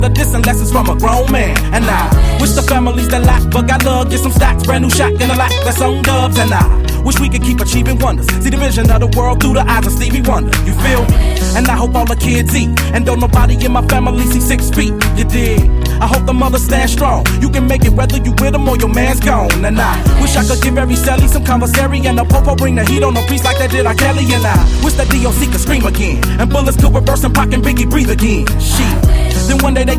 the dissing lessons from a grown man. And I wish the families that lack but got love get some stacks, brand new shotgun a lack that's on dubs. And I wish we could keep achieving wonders, see the vision of the world through the eyes of Stevie Wonder. You feel me? And I hope all the kids eat, and don't nobody in my family see 6 feet. You dig? I hope the mothers stand strong. You can make it whether you with them or your man's gone. And I wish I could give every celly some conversary, and the popo bring the heat on the priest like that did R. Kelly. And I wish that DOC could scream again, and bullets could reverse and Pac and Biggie breathe again. Shit. Then one day they